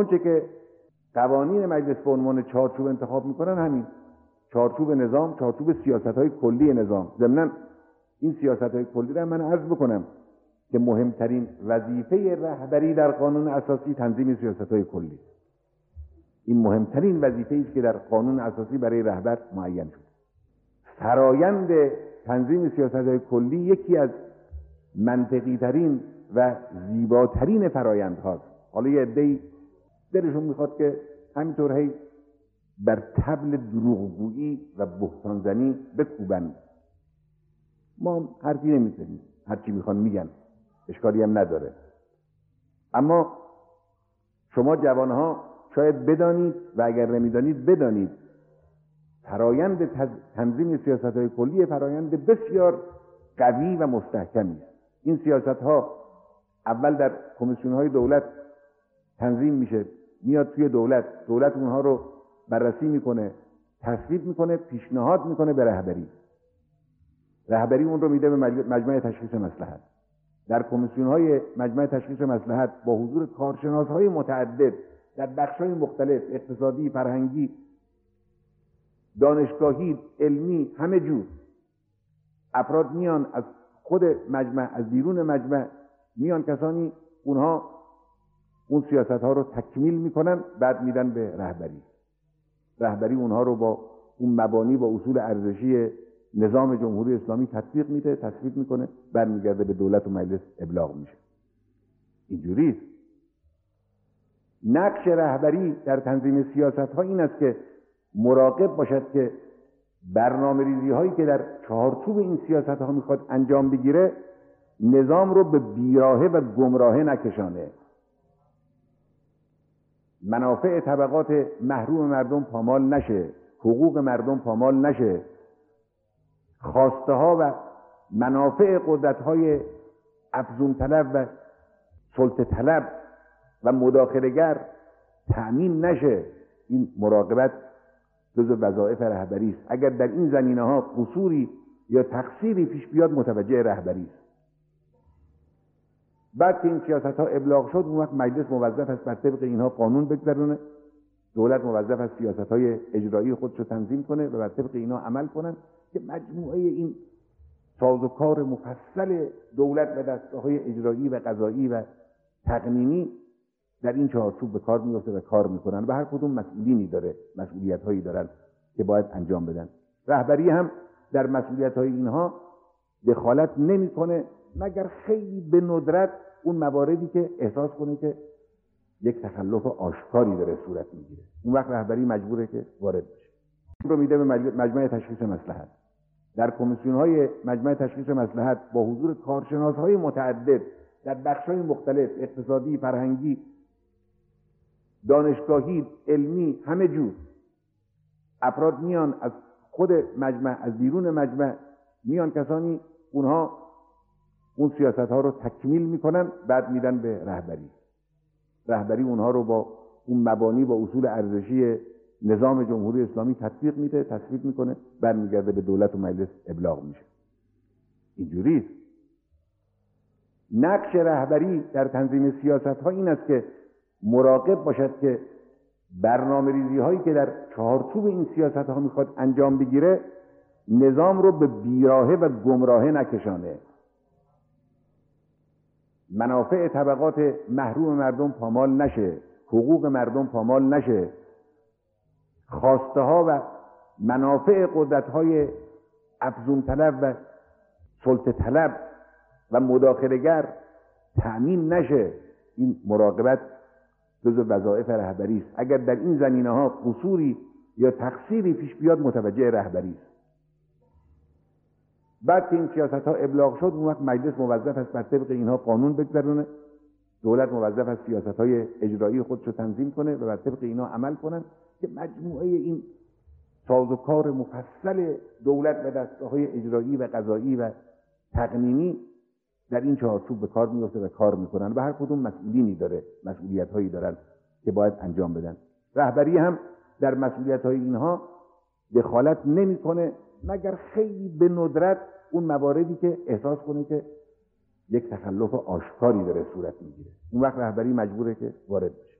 اونچه که قوانین مجلس به عنوان چارچوب انتخاب میکنن همین چارچوب نظام، چارچوب سیاست‌های کلی نظام. ضمناً این سیاست‌های کلی را من عرض بکنم که مهمترین وظیفه رهبری در قانون اساسی تنظیم سیاست‌های کلی. این مهمترین وظیفه‌ای است که در قانون اساسی برای رهبر معین شده. فرایند تنظیم سیاست‌های کلی یکی از منطقی‌ترین و زیباترین فرایندهاست. حالا یه عده‌ای دلشون میخواد که همینطور هی بر طبل دروغگویی و بهتانزنی بکوبند. ما حرفی نمیزنیم، هرچی میخوان میگن، اشکالی هم نداره. اما شما جوانها شاید بدانید و اگر نمیدانید بدانید فرایند تنظیم سیاست‌های کلی فرایند بسیار قوی و مستحکمی است. این سیاست‌ها اول در کمیسیون‌های دولت تنظیم میشه، میاد توی دولت اونها رو بررسی میکنه، تصویب میکنه، پیشنهاد میکنه به رهبری اون رو میده به مجمع تشخیص مصلحت. در کمیسیون‌های مجمع تشخیص مصلحت با حضور کارشناس‌های متعدد در بخش‌های مختلف، اقتصادی، فرهنگی، دانشگاهی، علمی، همه جور افراد میان از خود مجمع، از بیرون مجمع میان کسانی، اونها اون سیاست‌ها رو تکمیل میکنن، بعد میدن به رهبری اونها رو با اون مبانی و اصول ارزشی نظام جمهوری اسلامی تطبیق میده، تصویب میکنه، برمیگرده به دولت و مجلس ابلاغ میشه. اینجوریه. نقش رهبری در تنظیم سیاست‌ها این است که مراقب باشد که برنامه‌ریزی هایی که در چارچوب این سیاست‌ها میخواد انجام بگیره نظام رو به بیراهه و گمراهه نکشانه، منافع طبقات محروم مردم پامال نشه، حقوق مردم پامال نشه، خواسته ها و منافع قدرت های افزون طلب و سلطه طلب و مداخله‌گر تأمین نشه. این مراقبت جزو وظایف رهبری است. اگر در این زمینه‌ها قصوری یا تقصیری پیش بیاد متوجه رهبری است. بعد که این سیاست‌ها ابلاغ شد، اون وقت مجلس موظف است بر طبق اینها قانون بگذرونه، دولت موظف است سیاست‌های اجرایی خودش رو تنظیم کنه و بر طبق اینها عمل کنن که مجموعه این سازوکار مفصل دولت و دستگاه‌های اجرایی و قضایی و تقنینی در این چارچوب به کار میفته و کار میکنن و هر کدوم مسئولینی داره، مسئولیت‌هایی دارن که باید انجام بدن. رهبری هم در مسئولیت‌های اینها دخالت نمیکنه مگر خیلی به ندرت اون مواردی که احساس کنه که یک تخلف آشکاری داره صورت میگیره. اون وقت رهبری مجبوره که وارد بشه. اون رو میده به مجمع تشخیص مصلحت. در کمیسیون‌های مجمع تشخیص مصلحت با حضور کارشناس‌های متعدد در بخش‌های مختلف، اقتصادی، فرهنگی، دانشگاهی، علمی، همه جور افراد میان از خود مجمع، از بیرون مجمع میان کسانی، اونها اون سیاست‌ها رو تکمیل میکنن، بعد میدن به رهبری اونها رو با اون مبانی و اصول ارزشی نظام جمهوری اسلامی تطبیق میده، تصویب میکنه، برمیگرده به دولت و مجلس ابلاغ میشه. اینجوریه. نقش رهبری در تنظیم سیاست‌ها این است که مراقب باشد که برنامه‌ریزی هایی که در چارچوب این سیاست‌ها میخواد انجام بگیره نظام رو به بیراهه و گمراهه نکشانه، منافع طبقات محروم مردم پامال نشه، حقوق مردم پامال نشه، خواسته ها و منافع قدرت های افزون طلب و سلطه طلب و مداخله‌گر تأمین نشه. این مراقبت جزو وظایف رهبری است. اگر در این زمینه‌ها قصوری یا تقصیری پیش بیاد متوجه رهبری است. بعد که این سیاست‌ها ابلاغ شد، اون وقت مجلس موظف است بر طبق اینها قانون بگذرونه، دولت موظف است سیاست‌های اجرایی خودش رو تنظیم کنه و بر طبق اینها عمل کنن که مجموعه این سازوکار مفصل دولت و دستگاه‌های اجرایی و قضایی و تقنینی در این چارچوب به کار میفته و کار میکنن و هر کدوم مسئولینی داره، مسئولیت‌هایی دارن که باید انجام بدن. رهبری هم در مسئولیت‌های اینها دخالت نمیکنه مگر خیلی به ندرت اون مواردی که احساس کنه که یک تخلف آشکاری داره صورت میگیره. اون وقت رهبری مجبوره که وارد بشه.